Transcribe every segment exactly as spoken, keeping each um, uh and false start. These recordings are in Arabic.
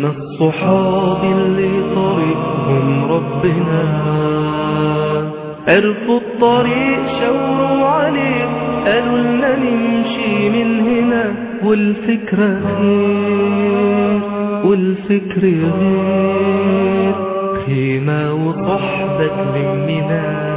الصحاب اللي طريقهم ربنا عرفوا الطريق شاوروا عليه قالوا لنا نمشي من هنا والفكرة خير والفكر غير خيمة وصحبة تلمنا.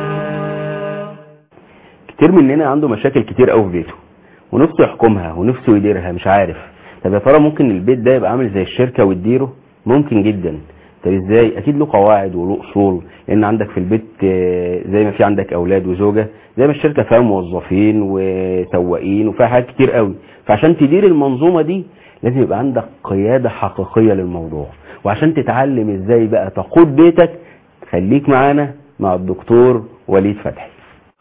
كتير مننا عنده مشاكل كتير قوي في بيته ونفسه يحكمها ونفسه يديرها مش عارف. طب يا ترى ممكن البيت ده يبقى عامل زي الشركة وتديره؟ ممكن جدا. طب ازاي؟ اكيد له قواعد وله اصول، لان عندك في البيت زي ما في عندك اولاد وزوجة، زي ما الشركة فيها موظفين وسواقين وفيها حاجات كتير قوي. فعشان تدير المنظومة دي لازم يبقى عندك قيادة حقيقية للموضوع. وعشان تتعلم ازاي بقى تقود بيتك خليك معانا مع الدكتور وليد فتحي.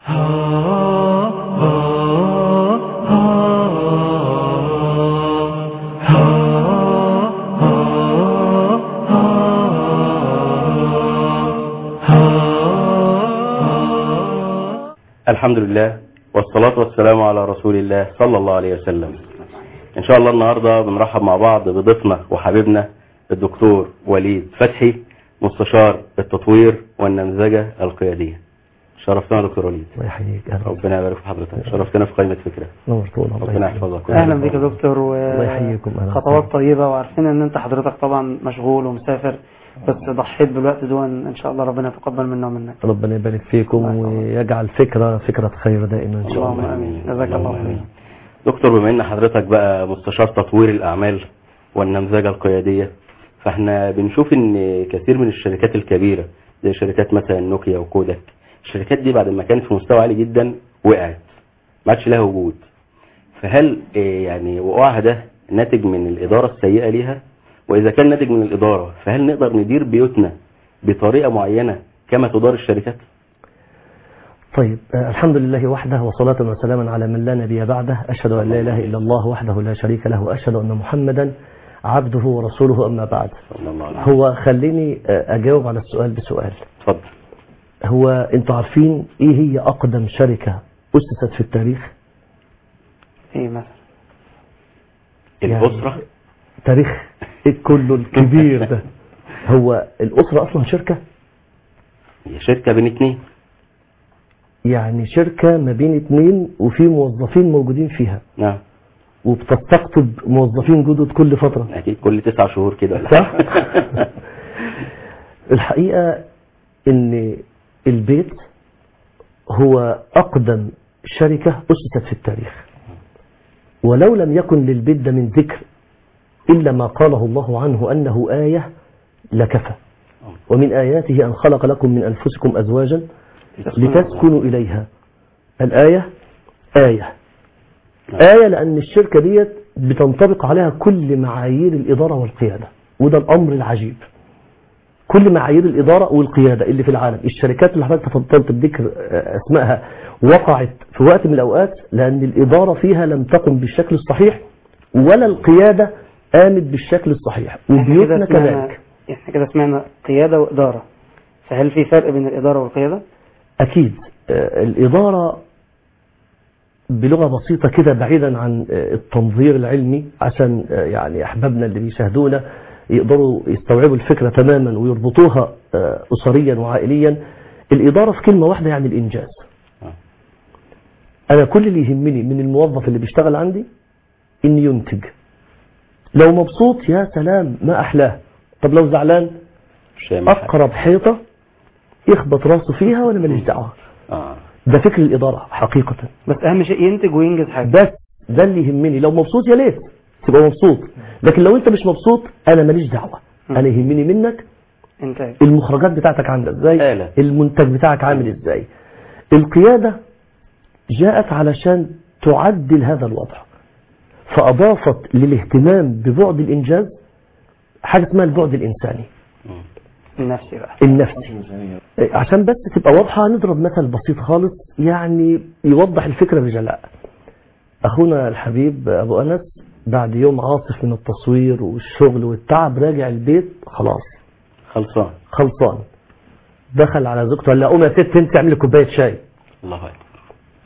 الحمد لله والصلاة والسلام على رسول الله صلى الله عليه وسلم. ان شاء الله النهاردة بنرحب مع بعض بضيفنا وحبيبنا الدكتور وليد فتحي، مستشار التطوير والنمذجة القيادية. شرفتنا دكتور وليد. الله يحييك. ربنا يبارك في حضرتك. شرفتنا في قائمة فكرة. نورتونا. ربنا يحفظك. اهلا بك يا دكتور. الله يحييكم. خطوات طيبة وعارفين ان انت حضرتك طبعا مشغول ومسافر، بس ضحيت بالوقت دون. ان شاء الله ربنا يتقبل منا ومنك. ربنا يبارك فيكم ويجعل فكرة فكرة خير دائما ان شاء الله. اللهم امين. جزاك الله خير. دكتور، بما ان حضرتك بقى مستشار تطوير الاعمال والنمذجة القيادية، فاحنا بنشوف ان كثير من الشركات الكبيرة زي شركات مثلا نوكيا وكوداك، الشركات دي بعد ما كانت في مستوى عالي جدا وقعت، ما عادش لها وجود. فهل يعني وقوعها ده ناتج من الإدارة السيئة ليها؟ وإذا كان ناتج من الإدارة فهل نقدر ندير بيوتنا بطريقة معينة كما تدار الشركات؟ طيب، الحمد لله وحده وصلاة وسلاما على من لا نبي بعده. أشهد أن لا إله إلا الله وحده لا شريك له وأشهد أن محمدا عبده ورسوله. أما بعد، هو خليني أجاوب على السؤال بسؤال. اتفضل. هو انتوا عارفين ايه هي اقدم شركة اسست في التاريخ؟ ايه مثلا؟ الاسرة؟ يعني تاريخ كله الكبير ده. هو الاسرة اصلا شركة؟ هي شركة بين اتنين، يعني شركة ما بين اتنين وفي موظفين موجودين فيها. نعم. وبتستقطب موظفين جدد كل فترة. اكيد كل تسع شهور كده. صح. الحقيقة ان البيت هو أقدم شركة أسست في التاريخ، ولو لم يكن للبيت ده من ذكر إلا ما قاله الله عنه أنه آية لكفى. ومن آياته أن خلق لكم من أنفسكم أزواجا لتسكنوا إليها. الآية آية آية لأن الشركة ديت بتنطبق عليها كل معايير الإدارة والقيادة، وده الأمر العجيب. كل معايير الإدارة والقيادة اللي في العالم، الشركات اللي حضرتك تفضلت بذكر أسمائها وقعت في وقت من الأوقات لأن الإدارة فيها لم تقم بالشكل الصحيح ولا القيادة قامت بالشكل الصحيح، وبيوتنا كذلك. احنا كده سمعنا قيادة وإدارة، فهل في فرق بين الإدارة والقيادة؟ أكيد. الإدارة بلغة بسيطة كده بعيدا عن التنظير العلمي عشان يعني أحبابنا اللي بيشاهدونا يقدروا يستوعبوا الفكرة تماما ويربطوها أسريا وعائليا. الإدارة في كلمة واحدة يعني الإنجاز. أنا كل اللي يهمني من الموظف اللي بيشتغل عندي إن ينتج. لو مبسوط يا سلام ما أحلاه. طب لو زعلان أقرب حيطة يخبط راسه فيها وأنا ماليش دعوة. ده فكر الإدارة حقيقة. بس أهم شيء ينتج وينجز حاجة. بس ده اللي يهمني. لو مبسوط يا ليت تبقى مبسوط، لكن لو انت مش مبسوط انا ماليش دعوه. انا يهمني منك انتاج. المخرجات بتاعتك عامله ازاي، آلة. المنتج بتاعك عامل ازاي. القياده جاءت علشان تعدل هذا الوضع، فاضافت للاهتمام ببعد الانجاز حاجه اسمها البعد الانساني النفسي بقى النفسي. عشان بس تبقى واضحه نضرب مثل بسيط خالص يعني يوضح الفكره بجلاء. اخونا الحبيب ابو انس بعد يوم عاصف من التصوير والشغل والتعب راجع البيت خلاص خلصان خلصان دخل على زوجته قال لها قومي يا ست انت اعملي كوبايه شاي. الله اكبر.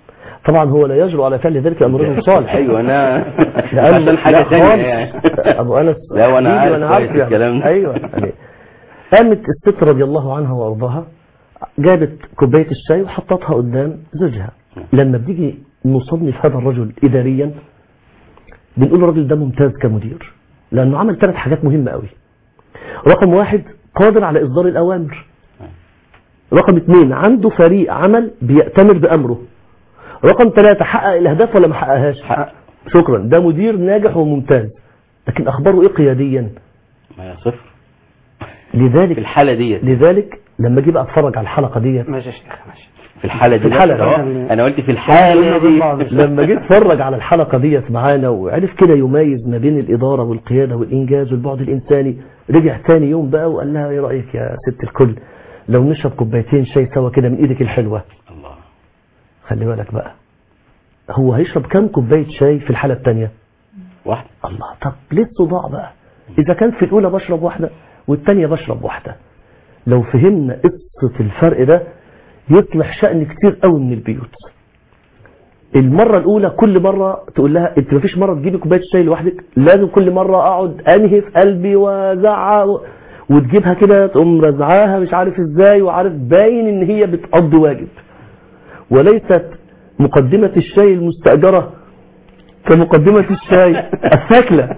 طبعا هو لا يجرؤ على فعل ذلك لأنه رجل صالح. ايوه انا لأن- عشان حاجه لا ثانيه خالص. يعني. ابو انس لا وانا حبيبي عارف وأنا كويس يعني. الكلام ده. ايوه يعني قامت الست رضي الله عنها وارضاها جابت كوبايه الشاي وحطتها قدام زوجها. لما بنيجي نصنف هذا الرجل اداريا بنقول الراجل ده ممتاز كمدير لانه عمل ثلاث حاجات مهمه قوي. رقم واحد قادر على اصدار الاوامر. رقم اثنين عنده فريق عمل بيأتمر بامره. رقم ثلاثة حقق الاهداف ولا ما حققهاش؟ حقق. شكرا، ده مدير ناجح وممتاز. لكن اخباره ايه قياديا؟ ما هي صفر في لذلك الحاله ديت. لذلك لما اجي بقى اتفرج على الحلقه ديت ماشي يا شيخ ماشي. في الحاله دي في الحالة بس أهو. دي. انا قلت في الحاله دي. لما جيت اتفرج على الحلقه ديت معانا وعرف كده يميز ما بين الاداره والقياده والانجاز والبعد الانساني، رجع ثاني يوم بقى وقال لها ايه رايك يا ست الكل لو نشرب كوبايتين شاي سوا كده من ايدك الحلوه؟ الله. خلي بالك بقى، هو هيشرب كام كوبايه شاي في الحاله الثانيه؟ واحد. الله، طب ليه الصداع بقى؟ اذا كان في الاولى بشرب واحده والثانيه بشرب واحده. لو فهمنا قصه الفرق ده يصلح شأن كتير قوي من البيوت. المرة الأولى كل مرة تقول لها أنت مفيش مرة تجيبي كوباية شاي لوحدك، لازم كل مرة أقعد أنهي في قلبي وأزعق و... وتجيبها كده تقوم رزعاها مش عارف إزاي وعارف باين إن هي بتقضي واجب. وليست مقدمة الشاي المستأجرة كمقدمة الشاي الثاكلة.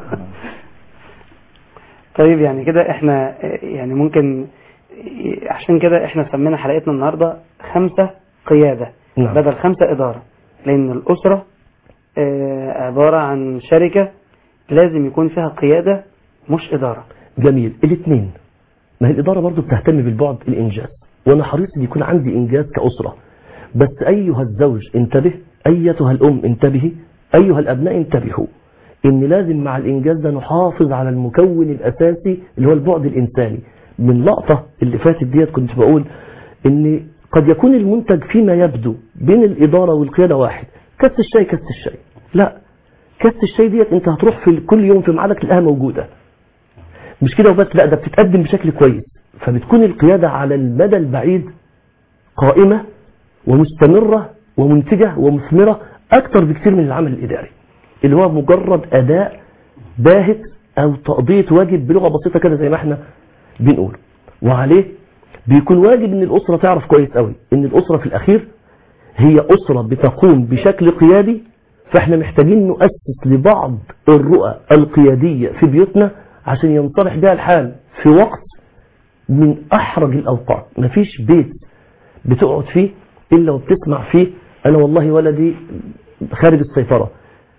طيب يعني كده احنا يعني ممكن عشان كده احنا سمينا حلقتنا النهاردة خمسة قيادة نعم. بدل خمسة إدارة، لأن الأسرة آه، عبارة عن شركة لازم يكون فيها قيادة مش إدارة. جميل. الاثنين، ما هي الإدارة برضو بتهتم بالبعد الإنجاز، وأنا حريص أن يكون عندي إنجاز كأسرة. بس أيها الزوج انتبه، أيتها الأم انتبهي، أيها الأبناء انتبهوا، إن لازم مع الإنجاز ده نحافظ على المكون الأساسي اللي هو البعد الإنساني. من لقطة اللي فاتت ديت كنت بقول إن قد يكون المنتج فيما يبدو بين الإدارة والقيادة واحد، كاس الشاي كاس الشاي، لا، كاس الشاي ديت أنت هتروح في كل يوم في ميعادك تلاقيها موجودة. مش كده وبس، لا، ده بتتقدم بشكل كويس. فبتكون القيادة على المدى البعيد قائمة ومستمرة ومنتجة ومثمرة أكتر بكثير من العمل الإداري اللي هو مجرد أداء باهت أو تقضية واجب بلغة بسيطة كده زي ما احنا بنقول. وعليه بيكون واجب ان الأسرة تعرف كويس قوي ان الأسرة في الأخير هي أسرة بتقوم بشكل قيادي. فاحنا محتاجين نؤسس لبعض الرؤى القيادية في بيوتنا عشان ينطرح بها الحال في وقت من أحرج الأوقات. مفيش بيت بتقعد فيه إلا وبتسمع فيه أنا والله ولدي خارج السيطرة،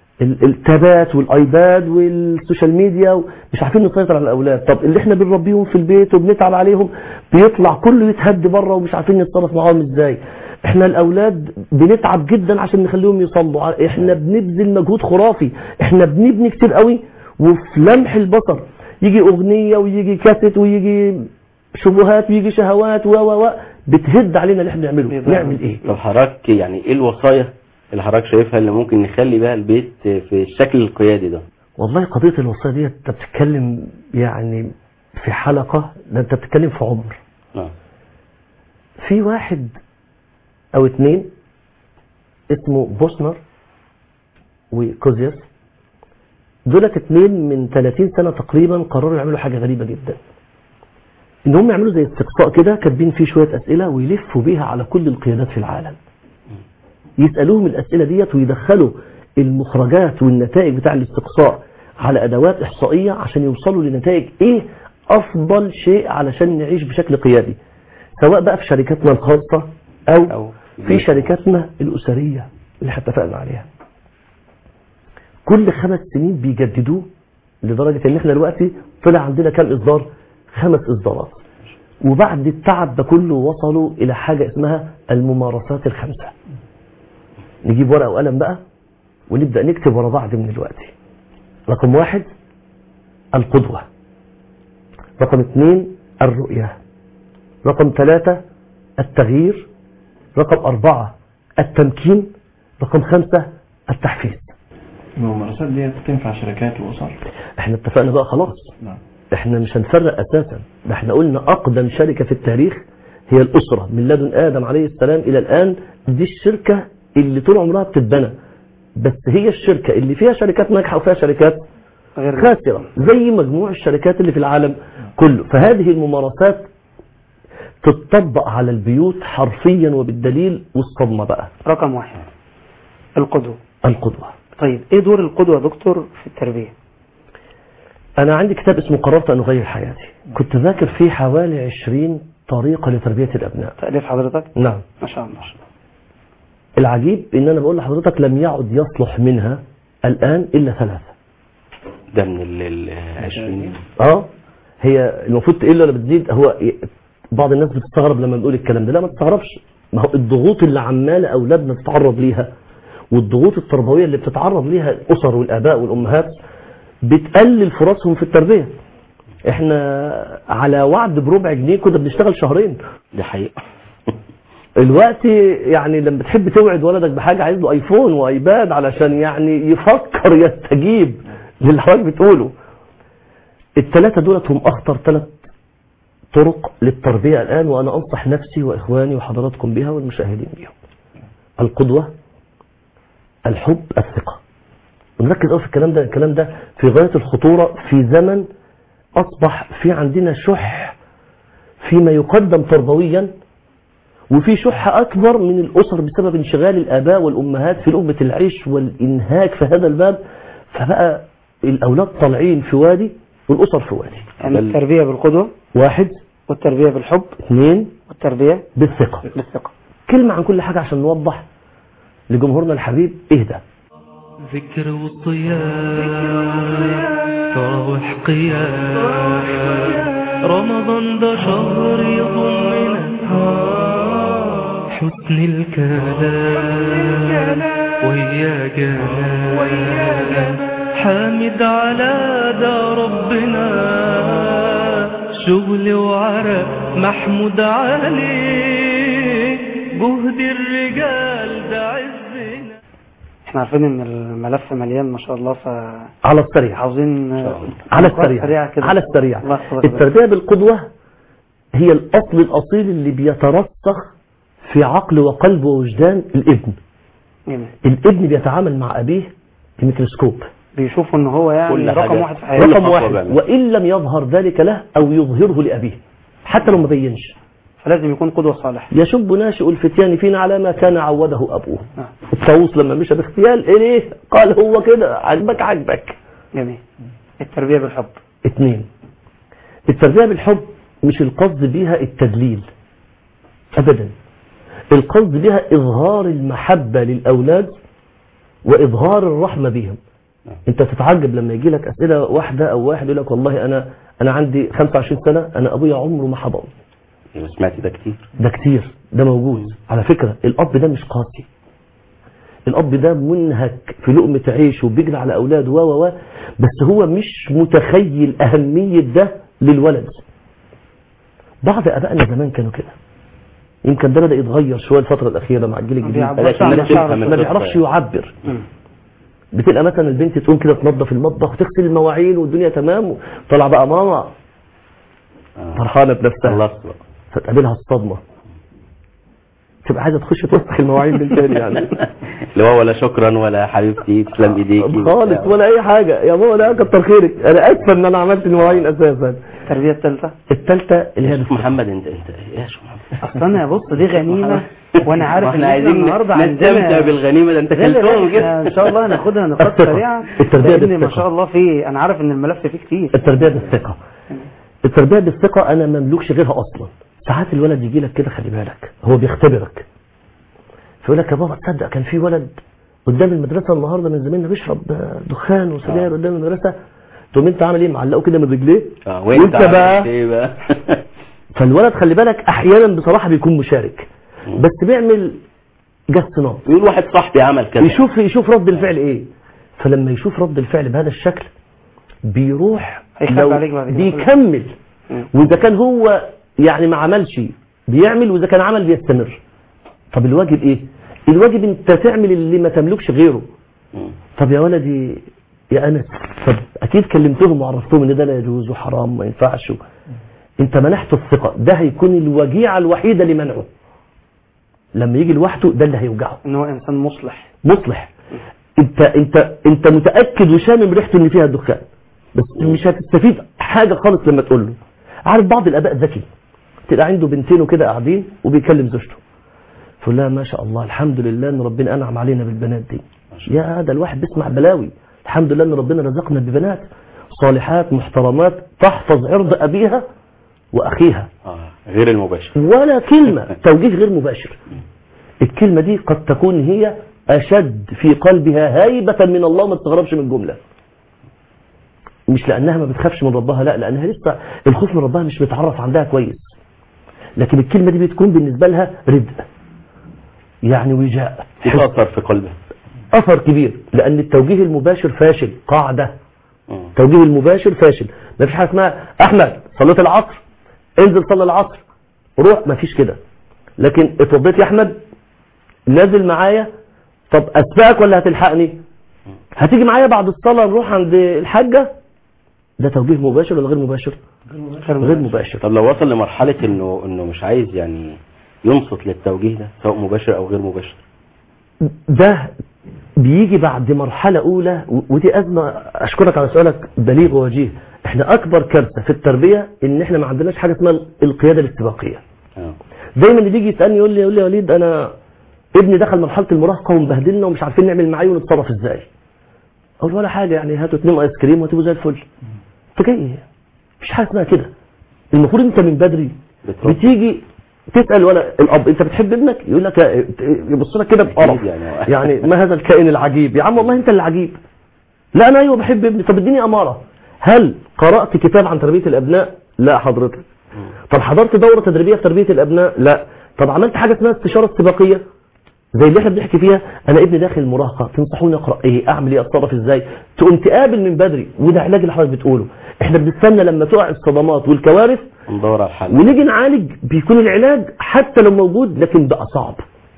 التابات والايباد والسوشيال ميديا مش عارفين نسيطر على الاولاد. طب اللي احنا بنربيهم في البيت وبنتعب عليهم بيطلع كله يتهد بره ومش عارفين نتصرف معاهم ازاي. احنا الاولاد بنتعب جدا عشان نخليهم يصلوا، احنا بنبذل مجهود خرافي، احنا بنبني كتير قوي وفي لمح البصر يجي اغنيه ويجي كاسيت ويجي شبهات ويجي شهوات و و بتهد علينا اللي احنا بنعمله. نعمل ايه؟ طب حضرتك يعني ايه الوصايا اللي حضرتك شايفها اللي ممكن نخلي بها البيت في الشكل القيادي ده؟ والله قضية الوصايا دي انت بتتكلم يعني في حلقة، ده انت بتتكلم في عمر. نعم. في واحد او اتنين اسمه بوسنر وكوزياس، دولت اتنين من ثلاثين سنة تقريبا قرروا يعملوا حاجة غريبة جدا، ان هم يعملوا زي استقصاء كده كاتبين فيه شوية اسئلة ويلفوا بيها على كل القيادات في العالم، يسألوهم الأسئلة ديت ويدخلوا المخرجات والنتائج بتاع الاستقصاء على أدوات إحصائية عشان يوصلوا لنتائج إيه أفضل شيء علشان نعيش بشكل قيادي، سواء بقى في شركاتنا الخاصة أو, أو في شركاتنا الأسرية اللي اتفقنا عليها. كل خمس سنين بيجددوه لدرجة إن إحنا دلوقتي طلع عندنا كام إصدار؟ خمس إصدارات. وبعد التعب ده كله وصلوا إلى حاجة اسمها الممارسات الخمسة. نجيب ورقة وقلم بقى ونبدأ نكتب ورا بعض من دلوقتي. رقم واحد القدوة، رقم اثنين الرؤية، رقم ثلاثة التغيير، رقم أربعة التمكين، رقم خمسة التحفيز. الممارسات دي تنفع شركات وأسر؟ احنا اتفقنا بقى خلاص. نعم. احنا مش هنفرق أساسا، ده احنا قلنا أقدم شركة في التاريخ هي الأسرة من لدن آدم عليه السلام إلى الآن. دي الشركة اللي طول عمرها بتتبنى، بس هي الشركة اللي فيها شركات ناجحة وفيها شركات غير خاسرة زي مجموع الشركات اللي في العالم كله. فهذه الممارسات تطبق على البيوت حرفيا وبالدليل. والصدمة بقى رقم واحد القدوة. القدوة. طيب ايه دور القدوة يا دكتور في التربية؟ أنا عندي كتاب اسمه قررت أن أغير حياتي، كنت ذاكر فيه حوالي عشرين طريقة لتربية الأبناء. تأليف حضرتك؟ نعم. ما شاء الله. العجيب إن أنا بقول لحضرتك لم يعد يصلح منها الآن إلا ثلاثة. ده من ال عشرين. اه هي المفروض تقل ولا بتزيد؟ هو بعض الناس بتستغرب لما بنقول الكلام ده. لا ما تستغربش، ما هو الضغوط اللي عماله اولادنا تتعرض ليها والضغوط التربويه اللي بتتعرض ليها الاسر والاباء والامهات بتقلل فرصهم في التربيه. احنا على وعد بربع جنيه كنا بنشتغل شهرين. ده حقيقة. الوقت يعني لما بتحب توعد ولدك بحاجه عايز له ايفون وايباد علشان يعني يفكر يستجيب للي حضرتك بتقوله. الثلاثه دولت هم اخطر ثلاث طرق للتربيه الان، وانا انصح نفسي واخواني وحضراتكم بها والمشاهدين بها. القدوه، الحب، الثقه. ونركز قوي في الكلام ده. الكلام ده في غايه الخطوره في زمن اصبح في عندنا شح فيما يقدم تربويا، وفي شح اكبر من الاسر بسبب انشغال الاباء والامهات في لقمه العيش والانهاك في هذا الباب. فبقى الاولاد طالعين في وادي والاسر في وادي. يعني التربيه بالقدوه واحد، والتربيه بالحب اثنين، والتربيه بالثقه. بالثقه. كلمه عن كل حاجه عشان نوضح لجمهورنا الحبيب. اهدى. ذكر والصيام، تراوح قيام، رمضان ده شهر يضمنا حسن الكلام ويا جمال، حامد على ده ربنا، شغل وعرق محمود عليه، جهد الرجال ده عزنا. احنا عارفين ان الملف مليان ما شاء الله، ف على السريع عاوزين على السريع على السريع. التربيه بالقدوه هي الاصل الاصيل اللي بيترسخ في عقل وقلب ووجدان الابن. جميل. الابن بيتعامل مع ابيه بميكروسكوب، بيشوف ان هو يعني رقم واحد في حياته، رقم واحد، وان لم يظهر ذلك له او يظهره لابيه حتى لو ما بينش. فلازم يكون قدوه صالح. يشب ناشئ الفتيان فينا على ما كان عوده ابوه. آه. الطاووس لما مشى باغتيال ايه قال هو كده، عجبك عجبك. جميل. التربيه بالحب. اثنين، التربيه بالحب مش القصد بيها التدليل ابدا، القصد بها إظهار المحبة للأولاد وإظهار الرحمة بهم. أنت تتعجب لما يجي لك أسئلة واحدة أو واحد يقول لك والله أنا أنا عندي خمسة وعشرين سنة، أنا أبويا عمره ما حضن. سمعت ده كتير. ده كتير، ده موجود على فكرة. الأب ده مش قاسي، الأب ده منهك في لقمة عيش وبيجري على أولاده و و بس هو مش متخيل أهمية ده للولد. بعض أبائنا زمان كانوا كده، يمكن ده بدأ يتغير شوية الفترة الأخيرة مع الجيل الجديد، ما بيعرفش يعبر. بتلقى مثلا البنت تقوم كده تنظف المطبخ وتغسل المواعين والدنيا تمام، طلع بقى ماما فرحانة بنفسها، فتقابلها الصدمة، تبقى عايزة تخش توسخ المواعين من تاني يعني. اللي هو ولا شكرا ولا حبيبتي تسلم ايديكي خالص ولا أي حاجة. يا ماما لا كتر خيرك، أنا أسفة إن أنا عملت المواعين أساسا. التربية الثالثة الثالثة اللي هي محمد. انت انت ايه يا شو محمد؟ اصلا يا بص دي غنيمة، وانا عارف ان احنا النهارده نستمتع بالغنيمة. ده انت كلتهم كده ان شاء الله هناخدها نقاط سريعة، لان ما شاء الله في انا عارف ان الملف فيه كتير. التربية بالثقة. التربية بالثقة انا ما مملكش غيرها اصلا. ساعات الولد يجي لك كده، خلي بالك هو بيختبرك، فيقول لك يا بابا تصدق كان في ولد قدام المدرسة النهارده من زميلنا بيشرب دخان وسجاير قدام المدرسة، تقوم انت عامل ايه؟ معلقه كده من رجليه. اه وانت بقى ايه بقى؟ فالولد خلي بالك احيانا بصراحه بيكون مشارك، بس بيعمل جس نبض، يقول واحد صاحبي عمل كذا، يشوف يشوف رد الفعل ايه. فلما يشوف رد الفعل بهذا الشكل بيروح بيكمل، واذا كان هو يعني ما عملش بيعمل، واذا كان عمل بيستمر. طب الواجب ايه؟ الواجب انت تعمل اللي ما تملكش غيره. طب يا ولدي يا أنس، طب أكيد كلمتهم وعرفتهم إن ده لا يجوز وحرام ما ينفعش، أنت منحته الثقة، ده هيكون الوجيعة الوحيدة لمنعه. لما يجي لوحده ده اللي هيوجعه. ان هو انسان مصلح مصلح. انت انت انت متاكد وشامم ريحته ان فيها دخان، بس مش هتستفيد حاجه خالص لما تقول له. عارف بعض الاباء ذكي، تبقى عنده بنتين وكده قاعدين وبيكلم زوجته، فقول لها ما شاء الله الحمد لله ان ربنا انعم علينا بالبنات دي. يا ده الواحد بيسمع بلاوي، الحمد لله ان ربنا رزقنا ببنات صالحات محترمات تحفظ عرض ابيها واخيها. آه. غير المباشر ولا كلمه توجيه غير مباشر. الكلمه دي قد تكون هي اشد في قلبها هيبه من الله، ما تستغربش من الجمله. مش لانها ما بتخافش من ربها، لا، لانها لسه الخوف من ربها مش متعرف عندها كويس، لكن الكلمه دي بتكون بالنسبه لها ردء، يعني وجاء، تأثر في قلبها اثر كبير. لان التوجيه المباشر فاشل، قاعده التوجيه المباشر فاشل. ما فيش حاجه اسمها احمد صليت العصر انزل صلي العصر روح، ما فيش كده. لكن اتوضيت يا احمد نازل معايا، طب اسبقك ولا هتلحقني؟ هتيجي معايا بعد الصلاه نروح عند الحاجه. ده توجيه مباشر ولا غير مباشر؟ غير مباشر. طب لو وصل لمرحله انه انه مش عايز يعني ينصت للتوجيه ده سواء مباشر او غير مباشر، ده بيجي بعد مرحله اولى، ودي ازمه. اشكرك على سؤالك بليغ ووجيه. احنا اكبر كارثه في التربيه ان احنا ما عندناش حاجه اسمها القياده الاستباقيه. اه دايما اللي بيجي يسالني يقول لي يقول لي يا وليد انا ابني دخل مرحله المراهقه ومبهدلنا ومش عارفين نعمل معاه ونتصرف ازاي. اقول ولا حاجه، يعني هاتوا اتنين ايس كريم وهتبقوا زي الفل. انت جاي مفيش حاجه اسمها كده. المفروض انت من بدري بترد. بتيجي تسال ولا الاب انت بتحب ابنك؟ يقول لك يبص لك كده بقرف، يعني. يعني ما هذا الكائن العجيب. يا عم والله انت اللي عجيب. لا انا ايوه بحب ابني. طب اديني اماره. هل قرات كتاب عن تربيه الابناء؟ لا حضرتك. طب حضرت دوره تدريبيه في تربيه الابناء؟ لا. طب عملت حاجه اسمها استشاره استباقيه زي اللي احنا بنحكي فيها؟ انا ابني داخل المراهقه، تنصحوني اقرا ايه؟ اعمل ايه؟ اتصرف ازاي؟ تقوم تقابل من بدري. وده علاج اللي حضرتك بتقوله. احنا بنستنى لما تقع الصدمات والكوارث ندور على الحل ونيجي نعالج. بيكون العلاج حتى لو موجود لكن بقى صعب.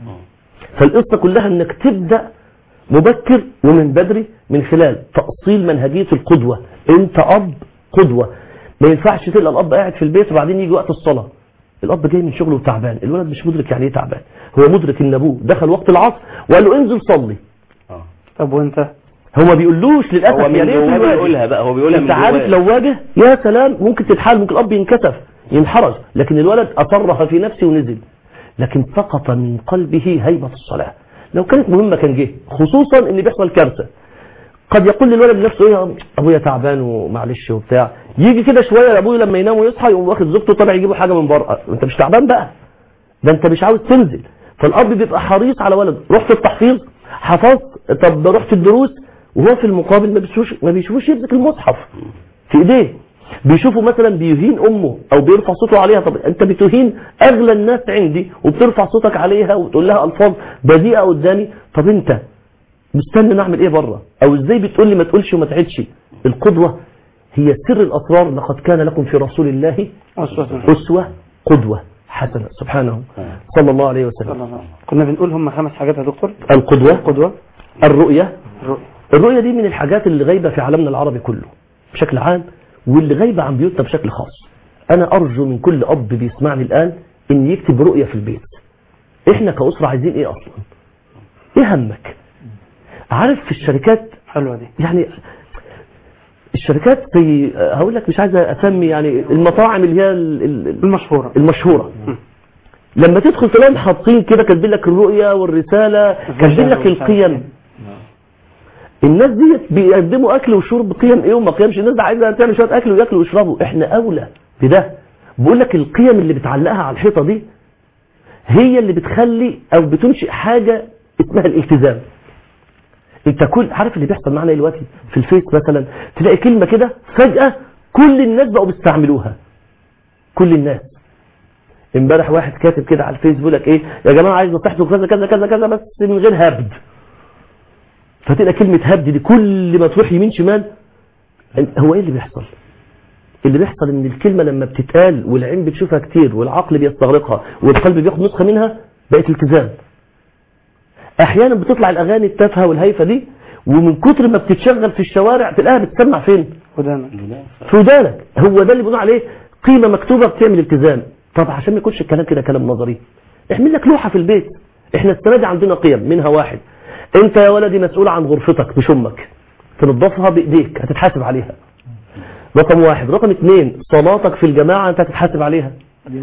فالقصه كلها انك تبدا مبكر ومن بدري من خلال تاصيل منهجيه القدوه. انت اب قدوه، ما ينفعش تلقى الاب قاعد في البيت وبعدين يجي وقت الصلاه الاب جاي من شغله تعبان. الولد مش مدرك يعني ايه تعبان، هو مدرك ان ابوه دخل وقت العصر وقال له انزل صلي. اه طب وانت؟ هو ما بيقولوش للاسف هو يا ريت بيقولها بقى، هو بيقولها انت من عارف جواه. لو واجه يا سلام ممكن تتحال، ممكن الاب ينكسف ينحرج، لكن الولد اصرها في نفسه ونزل. لكن سقط من قلبه هيبه الصلاه. لو كانت مهمه كان جه، خصوصا ان بيحصل كارثه. قد يقول للولد نفسه ايه ابويا تعبان ومعلش وبتاع، يجي كده شويه ابوه لما ينام ويصحى يقوم واخد زوجته طالع يجيبوا حاجه من بره. انت مش تعبان بقى، ده انت مش عاوز تنزل. فالاب بيبقى حريص على ولده. رحت التحفيظ حفظت، طب رحت الدروس، وهو في المقابل ما بيشوفش ما بيشوفش يمسك المصحف في ايديه. بيشوفوا مثلا بيهين امه او بيرفع صوته عليها. طب انت بتهين اغلى الناس عندي وبترفع صوتك عليها وتقول لها الفاظ بذيئه قدامي. طب انت مستني نعمل ايه بره؟ او ازاي بتقول لي ما تقولش وما تعدش؟ القدوه هي سر الاسرار. لقد كان لكم في رسول الله اسوه قدوه حسنه. سبحانه صلى الله عليه وسلم. كنا بنقول هم خمس حاجات يا دكتور. القدوه، القدوه، الرؤيه. الرؤيه دي من الحاجات اللي غايبه في عالمنا العربي كله بشكل عام، واللي غايبه عن بيوتنا بشكل خاص. انا ارجو من كل اب بيسمعني الان ان يكتب رؤيه في البيت. احنا كاسره عايزين ايه اصلا؟ ايه همك؟ عارف في الشركات حلوه دي، يعني الشركات زي هقول لك مش عايز اسمي، يعني المطاعم اللي هي المشهوره المشهوره لما تدخل تلاقيهم حاطين كده كاتبين لك الرؤيه والرساله، كاتبين لك القيم. الناس دي بيقدموا اكل وشرب، قيم ايه وما قيمش. الناس دي عايزه تعمل شويه اكل وياكلوا ويشربوا. احنا اولى بده. بقول لك القيم اللي بتعلقها على الحيطه دي هي اللي بتخلي او بتنشئ حاجه اسمها الالتزام. انت كل عارف اللي بيحصل معنا دلوقتي في الفيس مثلا، تلاقي كلمه كده فجاه كل الناس بقوا بيستعملوها. كل الناس. امبارح واحد كاتب كده على الفيس بيقول لك ايه يا جماعه عايز نصيحته كذا كذا كذا كذا بس من غير هبد. فتلاقي كلمه هبد دي كل ما تروح يمين شمال. هو ايه اللي بيحصل؟ اللي بيحصل ان الكلمه لما بتتقال والعين بتشوفها كتير والعقل بيستغرقها والقلب بياخد نسخه منها بقت التزام. احيانا بتطلع الاغاني التافهه والهايفه دي ومن كتر ما بتتشغل في الشوارع تلاقيها بتسمع فين؟ ودانك. في ودانك. هو ده اللي بنقول عليه قيمه مكتوبه بتعمل التزام. طب عشان ما يكونش الكلام كده كلام نظري، اعمل لك لوحه في البيت احنا السنة دي عندنا قيم، منها واحد، انت يا ولدي مسؤول عن غرفتك مش امك، تنظفها بايديك هتتحاسب عليها. رقم واحد. رقم اثنين، صلاتك في الجماعة انت هتتحاسب عليها.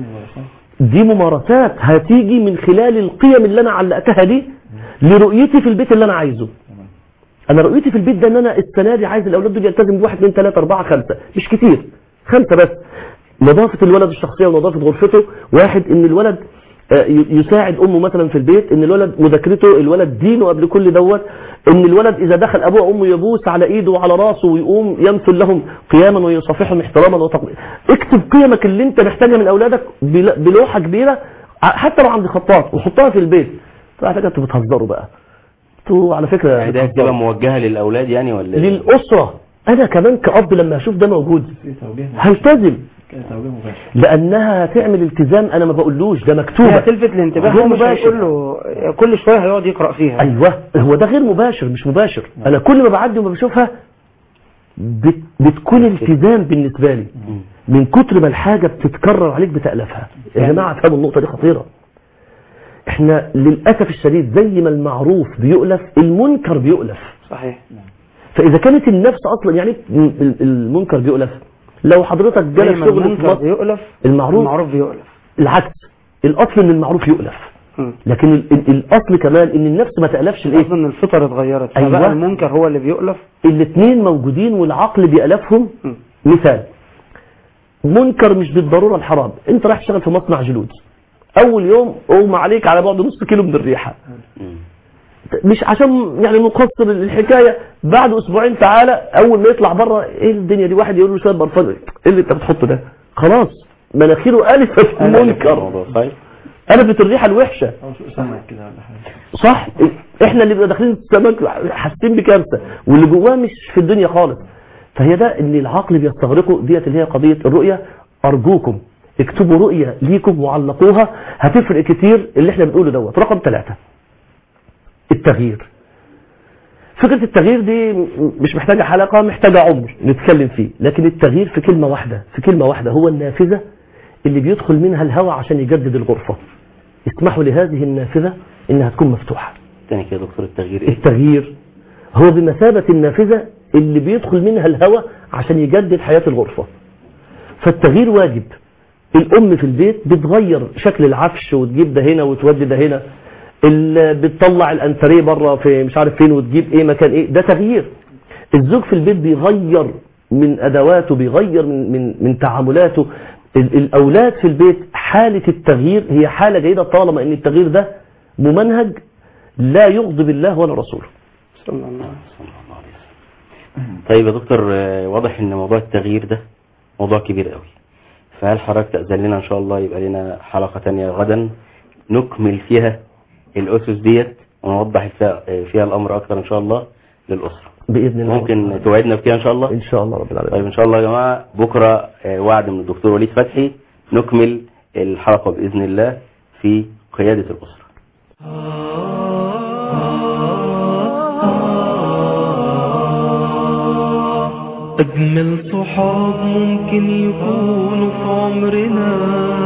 دي ممارسات هتيجي من خلال القيم اللي انا علقتها دي لرؤيتي في البيت اللي انا عايزه. انا رؤيتي في البيت ده ان انا السنة دي عايز الاولاد دول يلتزموا بواحد اثنين ثلاثة اربعة خمسة، مش كتير، خمسة بس. نظافة الولد الشخصية ونظافة غرفته. واحد، ان الولد يساعد امه مثلا في البيت، ان الولد مذاكرته، الولد دينه قبل كل دوت، ان الولد اذا دخل ابوه وامه يبوس على ايده وعلى راسه ويقوم يمثل لهم قياما ويصافحهم احتراما وتقديرا. اكتب قيمك اللي انت محتاجها من اولادك بلوحه كبيره حتى لو عند خطاط وحطها في البيت. على فكره انتوا بتهزروا بقى، انتوا على فكره يعني ده بتبقى موجهه للاولاد يعني ولا للاسره؟ انا كمان كأب لما اشوف ده موجود هلتزم، لانها هتعمل التزام. انا ما بقولوش ده مكتوبه، هتلفت الانتباه، هو مش هيقول له كل شويه هيقعد يقرا فيها. ايوه، هو ده غير مباشر مش مباشر. انا كل ما بعدي وما بشوفها بت... بتكون التزام بالنسبه لي، من كتر ما الحاجه بتتكرر عليك بتألفها. يا جماعه افهموا النقطه دي خطيره. احنا للاسف الشديد زي ما المعروف بيؤلف المنكر بيؤلف. صحيح. فاذا كانت النفس اصلا يعني المنكر بيؤلف، لو حضرتك جالك شغل المنكر بيؤلف المعروف المعروف بيؤلف. العكس، الاصل ان المعروف يؤلف، م. لكن ال ال الاصل كمان ان النفس ما تألفش الايه، اصلا ان الفطر اتغيرت. أيوة. فبقى المنكر هو اللي بيؤلف. الاثنين موجودين والعقل بيألفهم. م. مثال، منكر مش بالضروره الحرام. انت رايح تشتغل في مصنع جلود، اول يوم اغمى عليك على بعد نص كيلو من الريحه، م. مش عشان يعني نقصر الحكايه، بعد اسبوعين تعالى اول ما يطلع بره، ايه الدنيا دي، واحد يقول له شويه برفان، ايه اللي انت بتحطه ده، خلاص مناخيره الفت المنكر، الفت الريحه الوحشه. صح، احنا اللي بنبقى داخلين السمك حاسين بكارثه واللي جواه مش في الدنيا خالص. فهي ده اللي العقل بيستغرقه، ديت اللي هي قضيه الرؤيه. ارجوكم اكتبوا رؤيه ليكم وعلقوها، هتفرق كتير اللي احنا بنقوله دوت. رقم ثلاثة، التغيير. فكرة التغيير دي مش محتاجة حلقة، محتاجة عمر نتكلم فيه، لكن التغيير في كلمة واحدة، في كلمة واحدة، هو النافذة اللي بيدخل منها الهواء عشان يجدد الغرفة. اسمحوا لهذه النافذة انها تكون مفتوحة. تاني كده دكتور، التغيير ايه؟ التغيير هو بمثابة النافذة اللي بيدخل منها الهواء عشان يجدد حياة الغرفة. فالتغيير واجب. الام في البيت بتغير شكل العفش وتجيب ده هنا وتودي ده هنا، اللي بتطلع الانتريه بره في مش عارف فين وتجيب ايه مكان ايه، ده تغيير. الزوج في البيت بيغير من ادواته، بيغير من من من تعاملاته. الاولاد في البيت حاله التغيير هي حاله جيده طالما ان التغيير ده ممنهج لا يغضب الله ولا رسوله صلى الله عليه وسلم. طيب يا دكتور، واضح ان موضوع التغيير ده موضوع كبير قوي، فهل حضرتك تأذن لنا ان شاء الله يبقى لنا حلقه ثانيه غدا نكمل فيها الأسس ديت ونوضح فيها الأمر أكثر إن شاء الله للأسرة بإذن الله؟ ممكن توعدنا بكده إن شاء الله؟ إن شاء الله رب العالمين. طيب إن شاء الله يا جماعة، بكرة وعد من الدكتور وليد فتحي نكمل الحلقة بإذن الله في قيادة الأسرة. أجمل صحاب ممكن يكونوا في عمرنا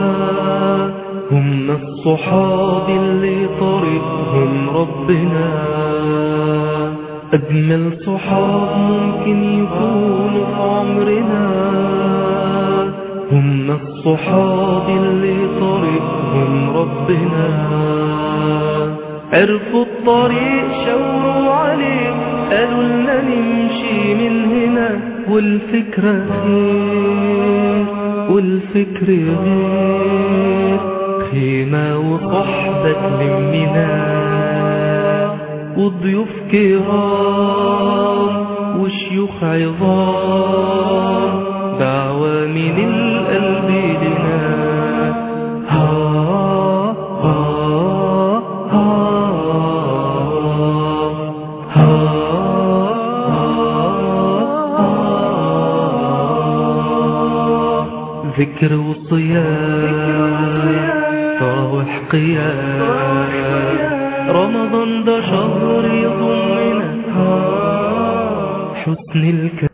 هم الصحاب اللي طريقهم ربنا. أجمل صحاب ممكن يكونوا في عمرنا هم الصحاب اللي طريقهم ربنا. عرفوا الطريق شاوروا عليه قالوا لنا نمشي من هنا، والفكرة خير والفكر غير، خيمة وصحبة تلمنا وضيوف كرام وشيوخ عظام، دعوة من القلب لنا. ها ها ها ها ذكر وصيام تراوح قيام، رمضان ده شهر يضمنا حسن الكلام.